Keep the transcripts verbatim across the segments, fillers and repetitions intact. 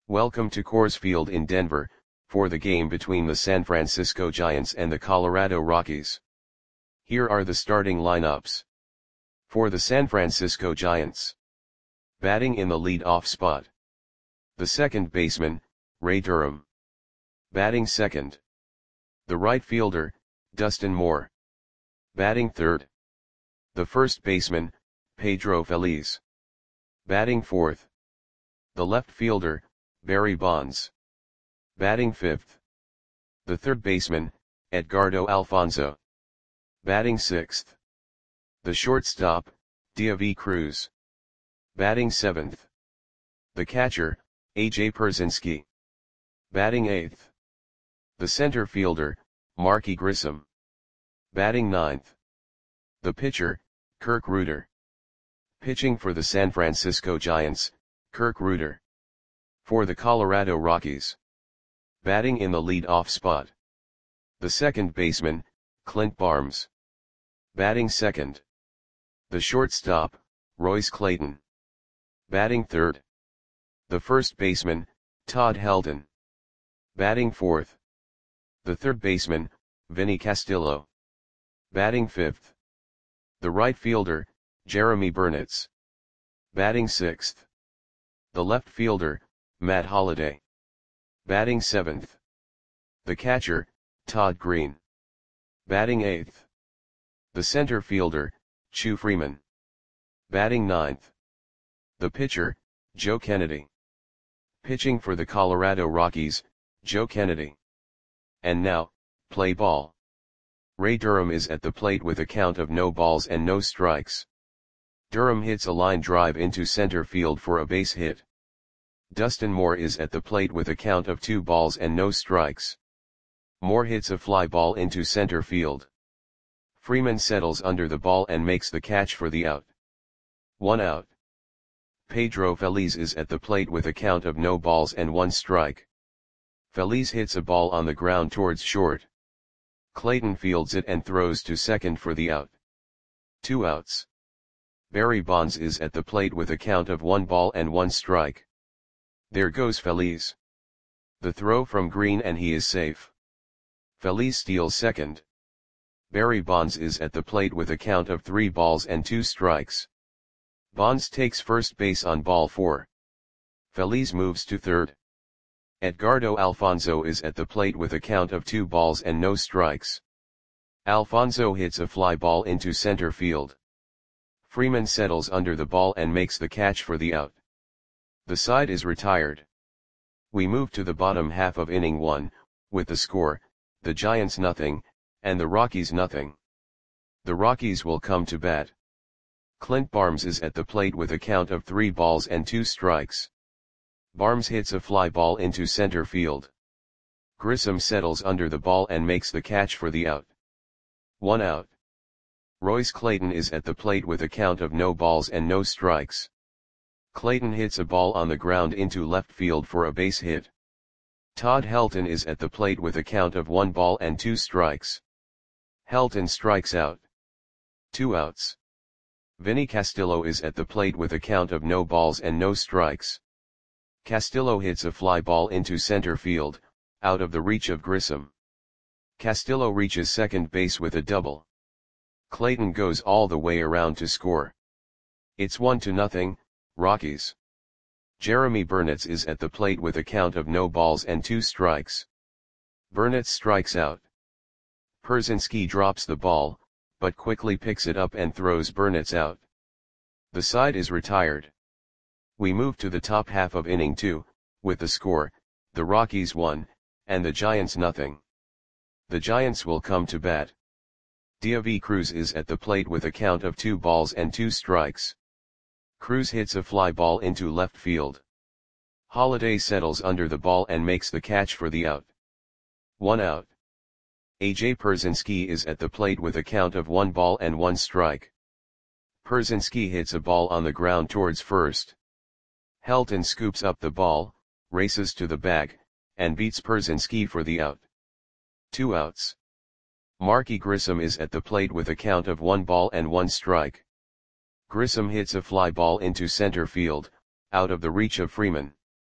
Welcome to Coors Field in Denver, for the game between the San Francisco Giants and the Colorado Rockies. Here are the starting lineups. For the San Francisco Giants. Batting in the lead-off spot. The second baseman, Ray Durham. Batting second. The right fielder, Dustin Moore. Batting third. The first baseman, Pedro Feliz. Batting fourth. The left fielder, Barry Bonds. Batting fifth. The third baseman, Edgardo Alfonzo. Batting sixth. The shortstop, Deivi Cruz. Batting seventh. The catcher, A J Pierzynski. Batting eighth. The center fielder, Marky Grissom. Batting ninth. The pitcher, Kirk Rueter. Pitching for the San Francisco Giants, Kirk Rueter. For the Colorado Rockies. Batting in the lead-off spot. The second baseman, Clint Barnes. Batting second. The shortstop, Royce Clayton. Batting third. The first baseman, Todd Helton. Batting fourth. The third baseman, Vinny Castillo. Batting fifth. The right fielder, Jeremy Burnitz. Batting sixth. The left fielder, Matt Holliday. Batting seventh. The catcher, Todd Green. Batting eighth. The center fielder, Chu Freeman. Batting ninth. The pitcher, Joe Kennedy. Pitching for the Colorado Rockies, Joe Kennedy. And now, play ball. Ray Durham is at the plate with a count of no balls and no strikes. Durham hits a line drive into center field for a base hit. Dustin Moore is at the plate with a count of two balls and no strikes. Moore hits a fly ball into center field. Freeman settles under the ball and makes the catch for the out. One out. Pedro Feliz is at the plate with a count of no balls and one strike. Feliz hits a ball on the ground towards short. Clayton fields it and throws to second for the out. Two outs. Barry Bonds is at the plate with a count of one ball and one strike. There goes Feliz. The throw from Green and he is safe. Feliz steals second. Barry Bonds is at the plate with a count of three balls and two strikes. Bonds takes first base on ball four. Feliz moves to third. Edgardo Alfonzo is at the plate with a count of two balls and no strikes. Alfonzo hits a fly ball into center field. Freeman settles under the ball and makes the catch for the out. The side is retired. We move to the bottom half of inning one, with the score, the Giants nothing, and the Rockies nothing. The Rockies will come to bat. Clint Barnes is at the plate with a count of three balls and two strikes. Barnes hits a fly ball into center field. Grissom settles under the ball and makes the catch for the out. One out. Royce Clayton is at the plate with a count of no balls and no strikes. Clayton hits a ball on the ground into left field for a base hit. Todd Helton is at the plate with a count of one ball and two strikes. Helton strikes out. Two outs. Vinny Castillo is at the plate with a count of no balls and no strikes. Castillo hits a fly ball into center field, out of the reach of Grissom. Castillo reaches second base with a double. Clayton goes all the way around to score. It's one to nothing, Rockies. Jeremy Burnitz is at the plate with a count of no balls and two strikes. Burnitz strikes out. Pierzynski drops the ball, but quickly picks it up and throws Burnitz out. The side is retired. We move to the top half of inning two, with the score, the Rockies one, and the Giants nothing. The Giants will come to bat. Deivi Cruz is at the plate with a count of two balls and two strikes. Cruz hits a fly ball into left field. Holliday settles under the ball and makes the catch for the out. One out. A J Pierzynski is at the plate with a count of one ball and one strike. Pierzynski hits a ball on the ground towards first. Helton scoops up the ball, races to the bag, and beats Pierzynski for the out. Two outs. Marky Grissom is at the plate with a count of one ball and one strike. Grissom hits a fly ball into center field, out of the reach of Freeman.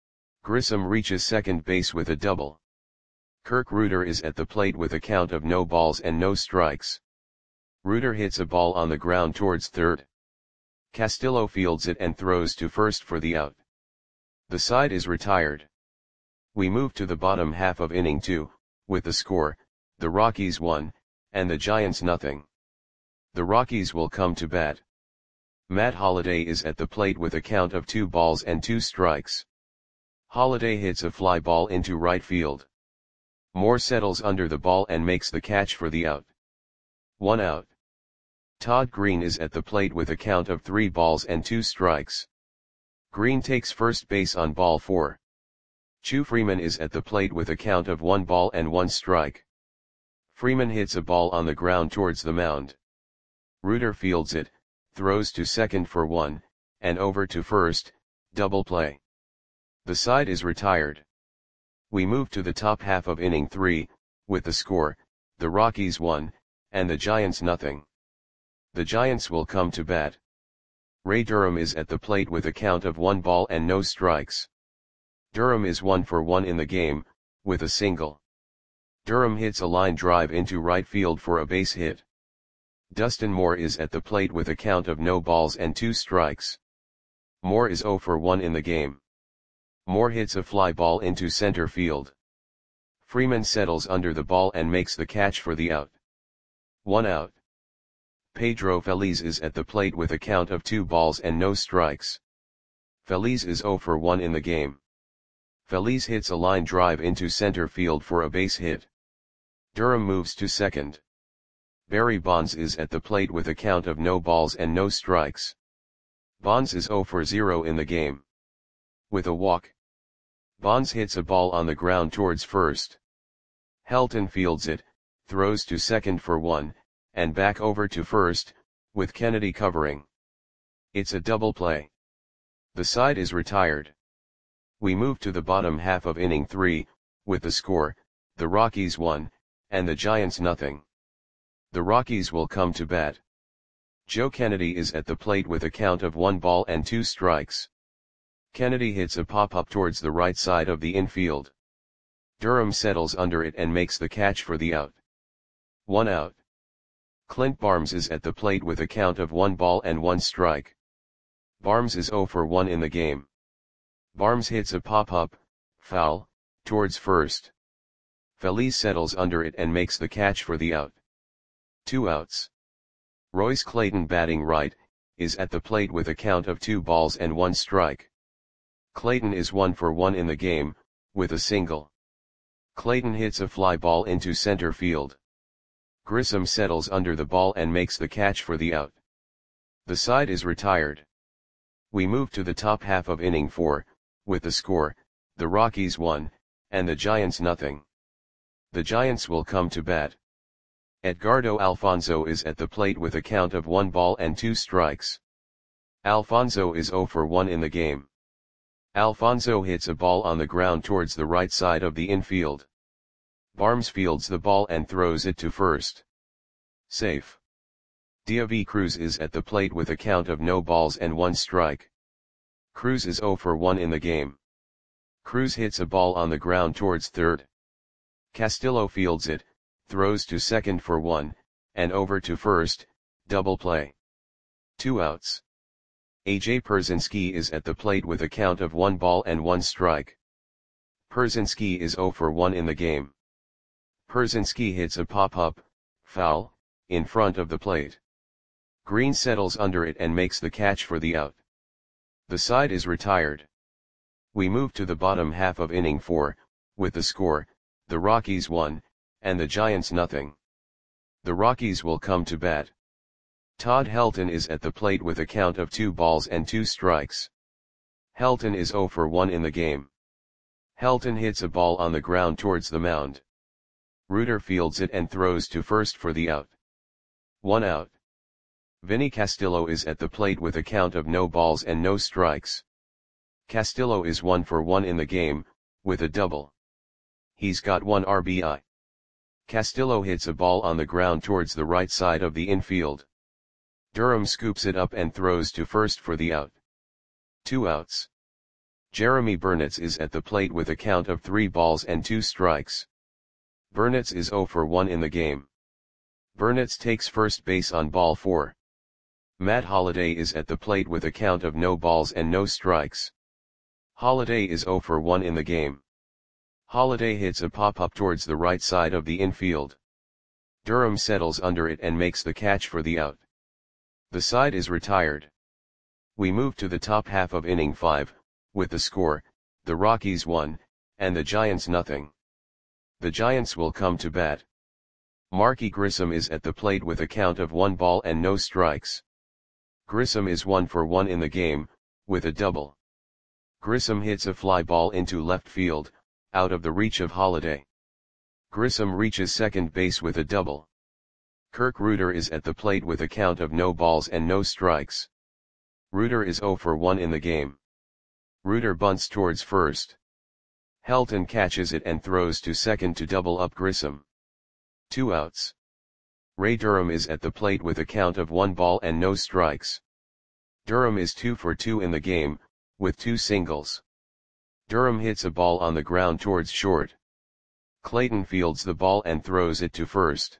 Grissom reaches second base with a double. Kirk Reuter is at the plate with a count of no balls and no strikes. Reuter hits a ball on the ground towards third. Castillo fields it and throws to first for the out. The side is retired. We move to the bottom half of inning two, with the score, the Rockies one, and the Giants nothing. The Rockies will come to bat. Matt Holliday is at the plate with a count of two balls and two strikes. Holliday hits a fly ball into right field. Moore settles under the ball and makes the catch for the out. One out. Todd Green is at the plate with a count of three balls and two strikes. Green takes first base on ball four. Chu Freeman is at the plate with a count of one ball and one strike. Freeman hits a ball on the ground towards the mound. Reuter fields it, throws to second for one, and over to first, double play. The side is retired. We move to the top half of inning three, with the score, the Rockies one, and the Giants nothing. The Giants will come to bat. Ray Durham is at the plate with a count of one ball and no strikes. Durham is one for one in the game, with a single. Durham hits a line drive into right field for a base hit. Dustin Moore is at the plate with a count of no balls and two strikes. Moore is zero for one in the game. Moore hits a fly ball into center field. Freeman settles under the ball and makes the catch for the out. One out. Pedro Feliz is at the plate with a count of two balls and no strikes. Feliz is zero for one in the game. Feliz hits a line drive into center field for a base hit. Durham moves to second. Barry Bonds is at the plate with a count of no balls and no strikes. Bonds is zero for zero in the game. With a walk. Bonds hits a ball on the ground towards first. Helton fields it, throws to second for one, and back over to first, with Kennedy covering. It's a double play. The side is retired. We move to the bottom half of inning three, with the score, the Rockies one, and the Giants nothing. The Rockies will come to bat. Joe Kennedy is at the plate with a count of one ball and two strikes. Kennedy hits a pop-up towards the right side of the infield. Durham settles under it and makes the catch for the out. One out. Clint Barnes is at the plate with a count of one ball and one strike. Barnes is zero for one in the game. Barnes hits a pop-up, foul, towards first. Feliz settles under it and makes the catch for the out. Two outs. Royce Clayton, batting right, is at the plate with a count of two balls and one strike. Clayton is one for one in the game, with a single. Clayton hits a fly ball into center field. Grissom settles under the ball and makes the catch for the out. The side is retired. We move to the top half of inning four, with the score, the Rockies one, and the Giants nothing. The Giants will come to bat. Edgardo Alfonzo is at the plate with a count of one ball and two strikes. Alfonzo is zero for one in the game. Alfonzo hits a ball on the ground towards the right side of the infield. Barnes fields the ball and throws it to first. Safe. Diaby Cruz is at the plate with a count of no balls and one strike. Cruz is zero for one in the game. Cruz hits a ball on the ground towards third. Castillo fields it, throws to second for one, and over to first, double play. Two outs. A J Pierzynski is at the plate with a count of one ball and one strike. Pierzynski is zero for one in the game. Pierzynski hits a pop-up, foul, in front of the plate. Green settles under it and makes the catch for the out. The side is retired. We move to the bottom half of inning four, with the score, the Rockies one, and the Giants nothing. The Rockies will come to bat. Todd Helton is at the plate with a count of two balls and two strikes. Helton is zero for one in the game. Helton hits a ball on the ground towards the mound. Reuter fields it and throws to first for the out. One out. Vinny Castillo is at the plate with a count of no balls and no strikes. Castillo is one for one in the game, with a double. He's got one R B I. Castillo hits a ball on the ground towards the right side of the infield. Durham scoops it up and throws to first for the out. Two outs. Jeremy Burnitz is at the plate with a count of three balls and two strikes. Burnitz is zero for one in the game. Burnitz takes first base on ball four. Matt Holliday is at the plate with a count of no balls and no strikes. Holliday is zero for one in the game. Holliday hits a pop-up towards the right side of the infield. Durham settles under it and makes the catch for the out. The side is retired. We move to the top half of inning five, with the score, the Rockies one, and the Giants nothing. The Giants will come to bat. Marky Grissom is at the plate with a count of one ball and no strikes. Grissom is one for one in the game, with a double. Grissom hits a fly ball into left field, out of the reach of Holliday. Grissom reaches second base with a double. Kirk Reuter is at the plate with a count of no balls and no strikes. Reuter is zero for one in the game. Reuter bunts towards first. Helton catches it and throws to second to double up Grissom. Two outs. Ray Durham is at the plate with a count of one ball and no strikes. Durham is two for two in the game, with two singles. Durham hits a ball on the ground towards short. Clayton fields the ball and throws it to first.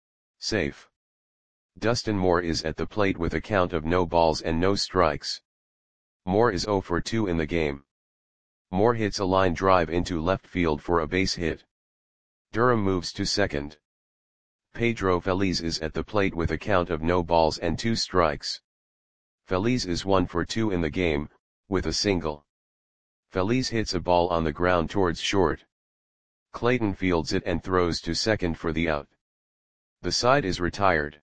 Safe. Dustin Moore is at the plate with a count of no balls and no strikes. Moore is zero for two in the game. Moore hits a line drive into left field for a base hit. Durham moves to second. Pedro Feliz is at the plate with a count of no balls and two strikes. Feliz is one for two in the game, with a single. Feliz hits a ball on the ground towards short. Clayton fields it and throws to second for the out. The side is retired.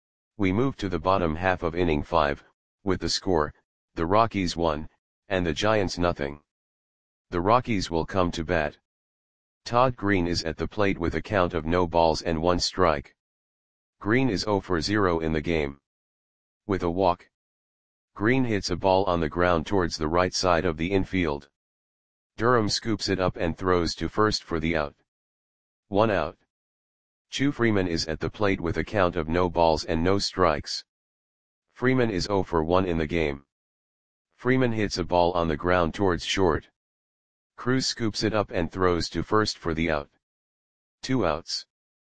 We move to the bottom half of inning five, with the score, the Rockies one, and the Giants nothing. The Rockies will come to bat. Todd Green is at the plate with a count of no balls and one strike. Green is zero for zero in the game. With a walk. Green hits a ball on the ground towards the right side of the infield. Durham scoops it up and throws to first for the out. One out. Chu Freeman is at the plate with a count of no balls and no strikes. Freeman is zero for one in the game. Freeman hits a ball on the ground towards short. Cruz scoops it up and throws to first for the out. Two outs.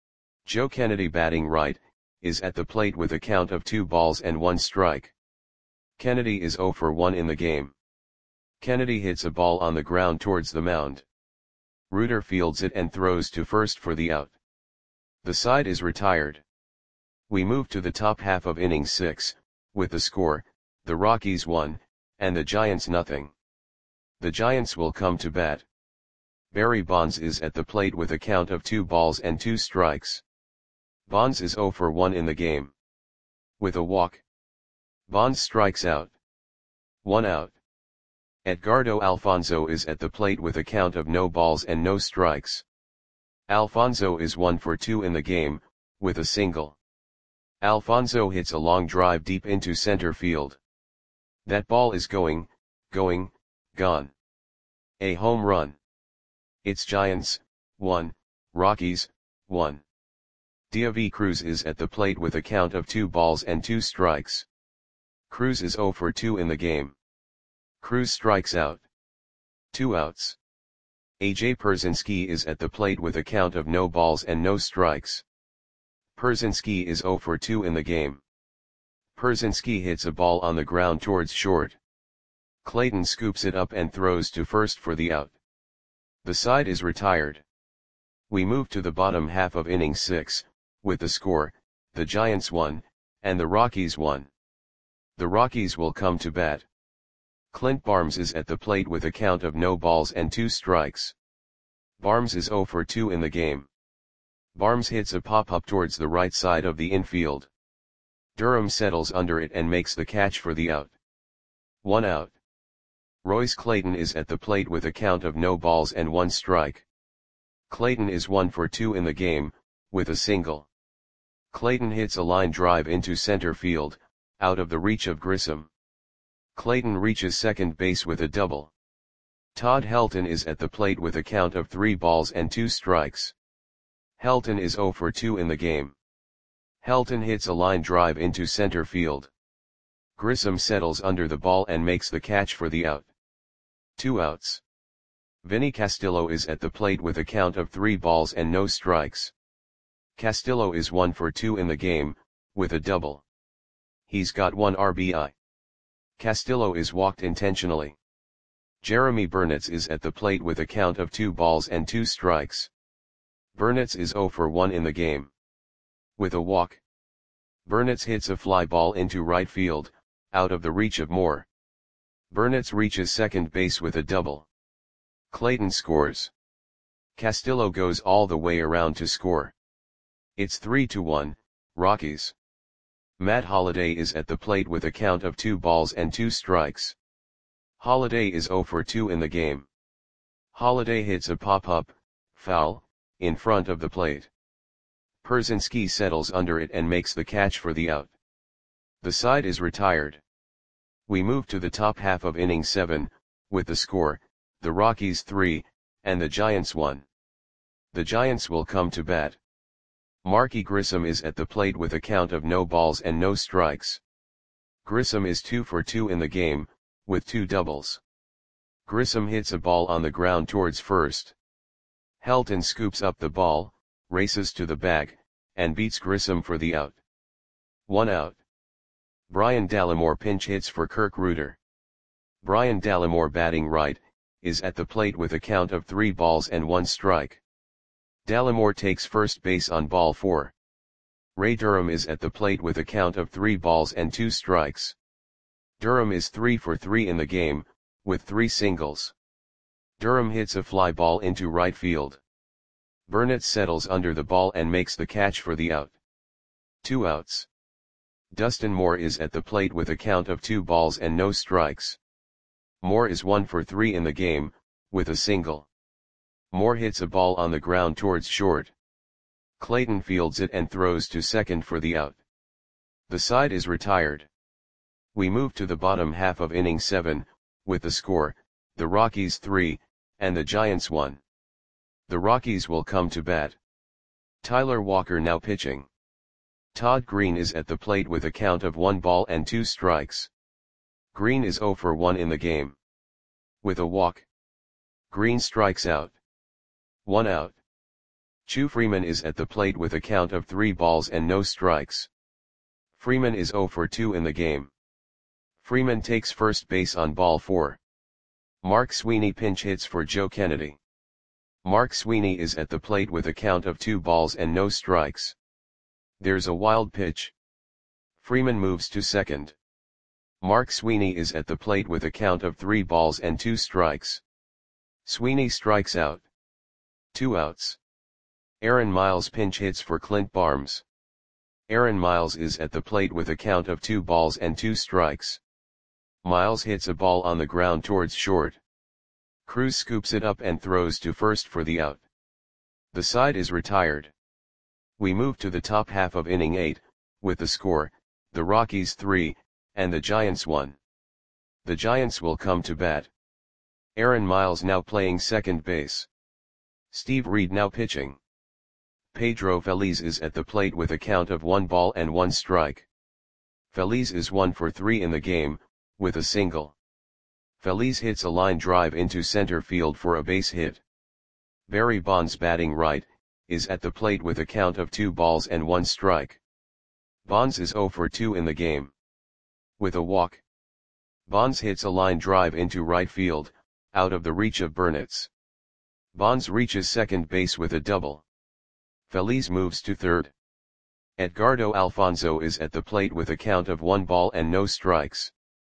Joe Kennedy, batting right, is at the plate with a count of two balls and one strike. Kennedy is zero for one in the game. Kennedy hits a ball on the ground towards the mound. Reuter fields it and throws to first for the out. The side is retired. We move to the top half of inning six, with the score, the Rockies one, and the Giants nothing. The Giants will come to bat. Barry Bonds is at the plate with a count of two balls and two strikes. Bonds is zero for one in the game. With a walk. Bonds strikes out. One out. Edgardo Alfonzo is at the plate with a count of no balls and no strikes. Alfonzo is one for two in the game, with a single. Alfonzo hits a long drive deep into center field. That ball is going, going, gone. A home run. It's Giants, one, Rockies, one. David Cruz is at the plate with a count of two balls and two strikes. Cruz is zero for two in the game. Cruz strikes out. Two outs. A J Pierzynski is at the plate with a count of no balls and no strikes. Pierzynski is zero for two in the game. Pierzynski hits a ball on the ground towards short. Clayton scoops it up and throws to first for the out. The side is retired. We move to the bottom half of inning six, with the score, the Giants one, and the Rockies one. The Rockies will come to bat. Clint Barnes is at the plate with a count of no balls and two strikes. Barnes is zero for two in the game. Barnes hits a pop-up towards the right side of the infield. Durham settles under it and makes the catch for the out. One out. Royce Clayton is at the plate with a count of no balls and one strike. Clayton is one for two in the game, with a single. Clayton hits a line drive into center field, out of the reach of Grissom. Clayton reaches second base with a double. Todd Helton is at the plate with a count of three balls and two strikes. Helton is zero for two in the game. Helton hits a line drive into center field. Grissom settles under the ball and makes the catch for the out. Two outs. Vinny Castillo is at the plate with a count of three balls and no strikes. Castillo is one for two in the game, with a double. He's got one R B I. Castillo is walked intentionally. Jeremy Burnitz is at the plate with a count of two balls and two strikes. Burnitz is zero for one in the game. With a walk. Burnitz hits a fly ball into right field, out of the reach of Moore. Burnitz reaches second base with a double. Clayton scores. Castillo goes all the way around to score. It's three to one, Rockies. Matt Holliday is at the plate with a count of two balls and two strikes. Holliday is zero for two in the game. Holliday hits a pop-up, foul, in front of the plate. Pierzynski settles under it and makes the catch for the out. The side is retired. We move to the top half of inning seven, with the score, the Rockies three, and the Giants one. The Giants will come to bat. Marky Grissom is at the plate with a count of no balls and no strikes. Grissom is two for two in the game, with two doubles. Grissom hits a ball on the ground towards first. Helton scoops up the ball, races to the bag, and beats Grissom for the out. One out. Brian Dallimore pinch hits for Kirk Reuter. Brian Dallimore, batting right, is at the plate with a count of three balls and one strike. Dallimore takes first base on ball four. Ray Durham is at the plate with a count of three balls and two strikes. Durham is three for three in the game, with three singles. Durham hits a fly ball into right field. Burnitz settles under the ball and makes the catch for the out. Two outs. Dustin Moore is at the plate with a count of two balls and no strikes. Moore is one for three in the game, with a single. Moore hits a ball on the ground towards short. Clayton fields it and throws to second for the out. The side is retired. We move to the bottom half of inning seven, with the score, the Rockies three, and the Giants one. The Rockies will come to bat. Tyler Walker now pitching. Todd Green is at the plate with a count of one ball and two strikes. Green is zero for one in the game. With a walk. Green strikes out. One out. Chu Freeman is at the plate with a count of three balls and no strikes. Freeman is zero for two in the game. Freeman takes first base on ball four. Mark Sweeney pinch hits for Joe Kennedy. Mark Sweeney is at the plate with a count of two balls and no strikes. There's a wild pitch. Freeman moves to second. Mark Sweeney is at the plate with a count of three balls and two strikes. Sweeney strikes out. Two outs. Aaron Miles pinch hits for Clint Barnes. Aaron Miles is at the plate with a count of two balls and two strikes. Miles hits a ball on the ground towards short. Cruz scoops it up and throws to first for the out. The side is retired. We move to the top half of inning eight, with the score, the Rockies three, and the Giants one. The Giants will come to bat. Aaron Miles now playing second base. Steve Reed now pitching. Pedro Feliz is at the plate with a count of one ball and one strike. Feliz is one for three in the game, with a single. Feliz hits a line drive into center field for a base hit. Barry Bonds, batting right, is at the plate with a count of two balls and one strike. Bonds is zero for two in the game. With a walk. Bonds hits a line drive into right field, out of the reach of Burnitz. Bonds reaches second base with a double. Feliz moves to third. Edgardo Alfonzo is at the plate with a count of one ball and no strikes.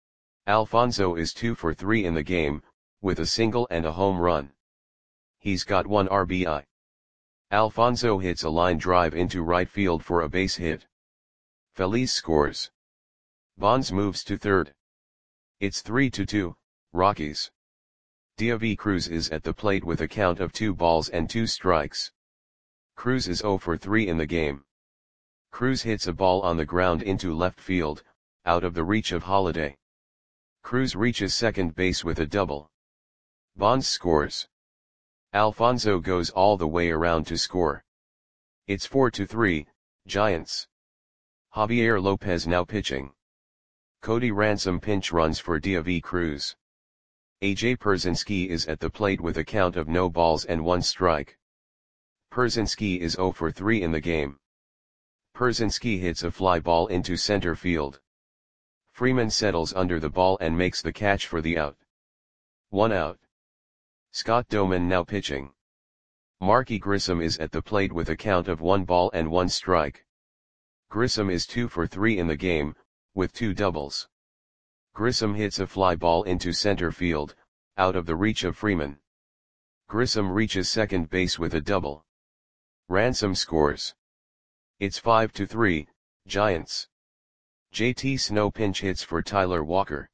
Alfonzo is two for three in the game, with a single and a home run. He's got one R B I. Alfonzo hits a line drive into right field for a base hit. Feliz scores. Bonds moves to third. It's three to two, Rockies. Diavy Cruz is at the plate with a count of two balls and two strikes. Cruz is zero for three in the game. Cruz hits a ball on the ground into left field, out of the reach of Holliday. Cruz reaches second base with a double. Bonds scores. Alfonzo goes all the way around to score. It's four to three, Giants. Javier Lopez now pitching. Cody Ransom pinch runs for Diavy Cruz. A J Pierzynski is at the plate with a count of no balls and one strike. Pierzynski is zero for three in the game. Pierzynski hits a fly ball into center field. Freeman settles under the ball and makes the catch for the out. One out. Scott Doman now pitching. Marky Grissom is at the plate with a count of one ball and one strike. Grissom is two for three in the game, with two doubles. Grissom hits a fly ball into center field, out of the reach of Freeman. Grissom reaches second base with a double. Ransom scores. It's five to three, Giants. J T Snow pinch hits for Tyler Walker.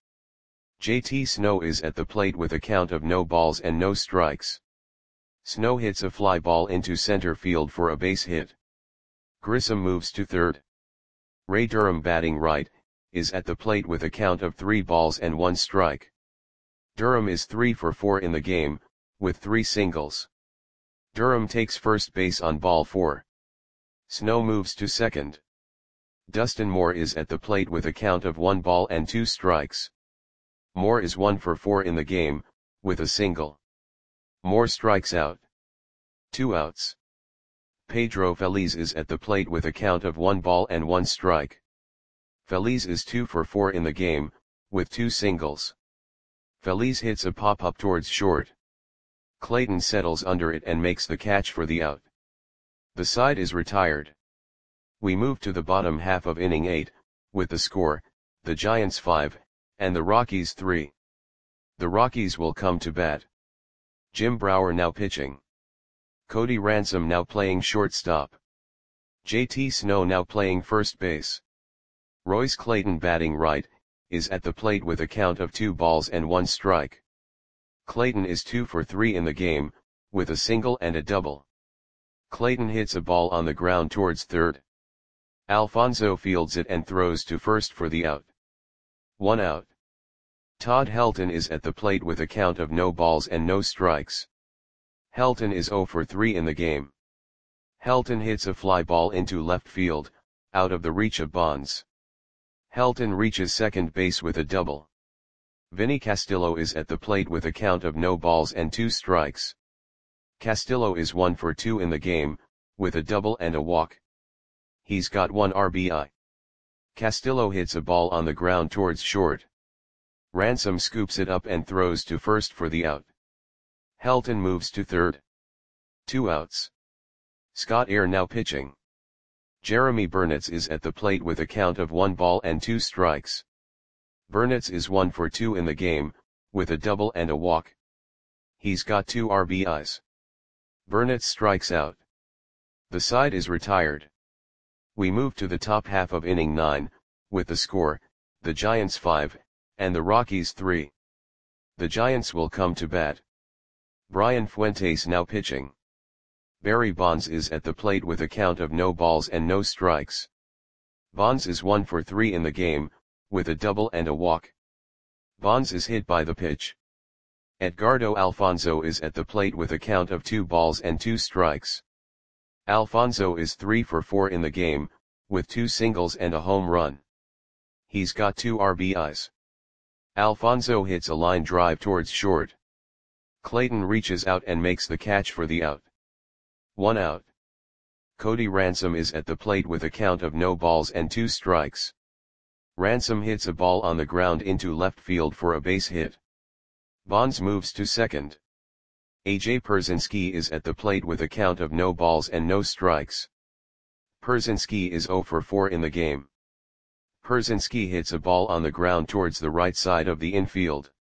J T Snow is at the plate with a count of no balls and no strikes. Snow hits a fly ball into center field for a base hit. Grissom moves to third. Ray Durham batting right, is at the plate with a count of three balls and one strike. Durham is three for four in the game, with three singles. Durham takes first base on ball four. Snow moves to second. Dustin Moore is at the plate with a count of one ball and two strikes. Moore is one for four in the game, with a single. Moore strikes out. Two outs. Pedro Feliz is at the plate with a count of one ball and one strike. Feliz is two for four in the game, with two singles. Feliz hits a pop-up towards short. Clayton settles under it and makes the catch for the out. The side is retired. We move to the bottom half of inning eight, with the score, the Giants five, and the Rockies three. The Rockies will come to bat. Jim Brower now pitching. Cody Ransom now playing shortstop. J T Snow now playing first base. Royce Clayton batting right, is at the plate with a count of two balls and one strike. Clayton is two for three in the game, with a single and a double. Clayton hits a ball on the ground towards third. Alfonso fields it and throws to first for the out. One out. Todd Helton is at the plate with a count of no balls and no strikes. Helton is zero for three in the game. Helton hits a fly ball into left field, out of the reach of Bonds. Helton reaches second base with a double. Vinny Castillo is at the plate with a count of no balls and two strikes. Castillo is one for two in the game, with a double and a walk. He's got one R B I. Castillo hits a ball on the ground towards short. Ransom scoops it up and throws to first for the out. Helton moves to third. Two outs. Scott Air now pitching. Jeremy Burnitz is at the plate with a count of one ball and two strikes. Burnitz is one for two in the game, with a double and a walk. He's got two R B Is. Burnitz strikes out. The side is retired. We move to the top half of inning nine, with the score, the Giants five, and the Rockies three. The Giants will come to bat. Brian Fuentes now pitching. Barry Bonds is at the plate with a count of no balls and no strikes. Bonds is one for three in the game, with a double and a walk. Bonds is hit by the pitch. Edgardo Alfonso is at the plate with a count of two balls and two strikes. Alfonso is three for four in the game, with two singles and a home run. He's got two R B Is. Alfonso hits a line drive towards short. Clayton reaches out and makes the catch for the out. One out. Cody Ransom is at the plate with a count of no balls and two strikes. Ransom hits a ball on the ground into left field for a base hit. Bonds moves to second. A J Pierzynski is at the plate with a count of no balls and no strikes. Pierzynski is zero for four in the game. Pierzynski hits a ball on the ground towards the right side of the infield.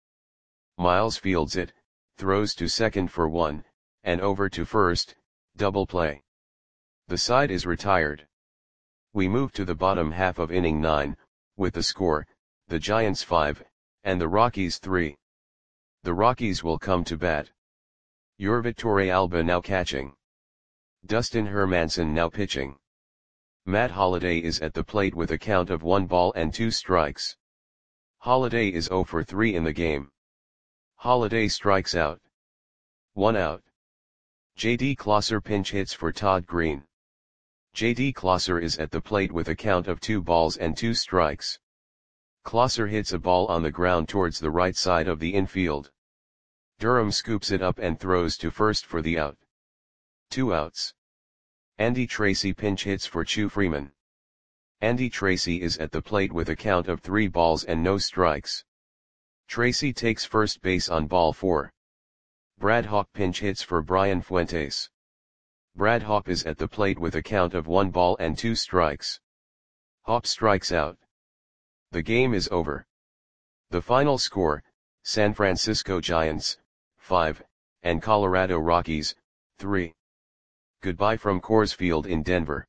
Miles fields it, throws to second for one, and over to first, double play. The side is retired. We move to the bottom half of inning nine, with the score, the Giants five, and the Rockies three. The Rockies will come to bat. Yorvit Torrealba now catching. Dustin Hermanson now pitching. Matt Holliday is at the plate with a count of one ball and two strikes. Holliday is zero for three in the game. Holliday strikes out. One out. J D Klosser pinch hits for Todd Green. J D Klosser is at the plate with a count of two balls and two strikes. Klosser hits a ball on the ground towards the right side of the infield. Durham scoops it up and throws to first for the out. Two outs. Andy Tracy pinch hits for Chu Freeman. Andy Tracy is at the plate with a count of three balls and no strikes. Tracy takes first base on ball four. Brad Hawk pinch hits for Brian Fuentes. Brad Hawk is at the plate with a count of one ball and two strikes. Hawk strikes out. The game is over. The final score, San Francisco Giants, five, and Colorado Rockies, three. Goodbye from Coors Field in Denver.